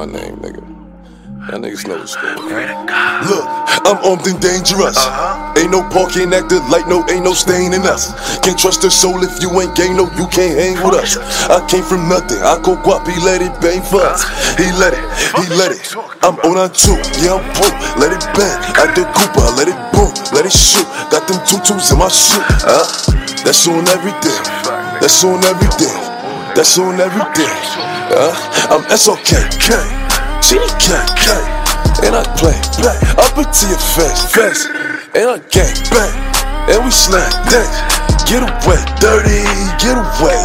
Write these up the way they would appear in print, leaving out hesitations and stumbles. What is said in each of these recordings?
my name, nigga. Y'all niggas know what's going on. Look, I'm armed and dangerous. Ain't no parking acting like ain't no stain in us. Can't trust a soul if you ain't gang, no, you can't hang with us. I came from nothing, I go guap, he let it bang for us. He let it. I'm on two, yeah, I'm broke, let it bang. At the Cooper, let it boom, let it shoot. Got them tutus in my shoe, that's on everything, that's on everything, that's on everything. I'm SOK, GDK, and I play up into your face, and I gang bang, and we slang dance. Get away, dirty, get away.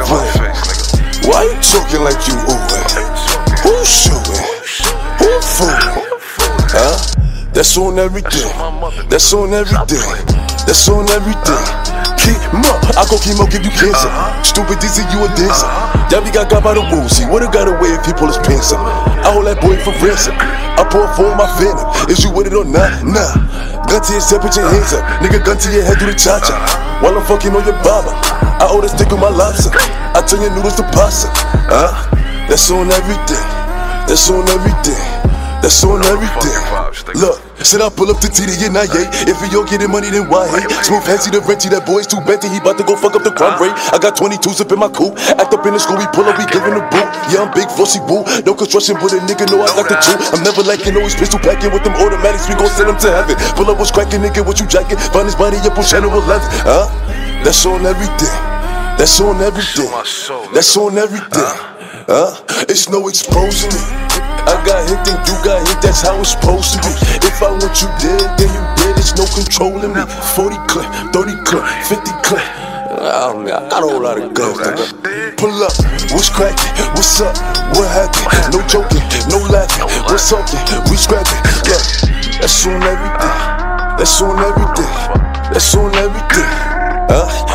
Why you talking like you oohing? Who shooting? Who fooling? That's on everything. That's on everything. That's on everything. Keep up, I go chemo, give you cancer. Stupid DC, you a dancer. Y'all be got by the rules. He would've got away if he pull his pants up. I hold that boy for ransom. I pour for my venom. Is you with it or not? Nah. Gun to your head, put your hands up. Nigga, gun to your head, do the cha-cha. While I'm fucking on your baba, I owe that stick with my lobster. I turn your noodles to pasta. That's on everything. That's on everything. That's on everything. Look, said I pull up the TD and I hate. If he all getting money, then why hate? Smooth fancy the renty, that boy's too benty. He bout to go fuck up the crime rate. I got 22s up in my coupe. Act up in the school, we pull up, we giving the boot. Yeah, I'm big, fussy woo. No construction, but a nigga know I got the two. I'm never liking, always pistol packing with them automatics. We gon' send them to heaven. Pull up what's cracking, nigga, what you jacking? Find his body up on Channel 11. That's on everything. That's on everything. That's on everything. It's no exposing me. I got hit, then you got hit, that's how it's supposed to be. If I want you dead, then you dead, there's no controlling me. 40 clip, 30 clip, 50 clip. I got a whole lot of guns, nigga. Pull up, what's cracking? What's up? What happened? No joking, no laughing. What's talking? We scrapping. Look, that's on everything. That's on everything. That's on everything.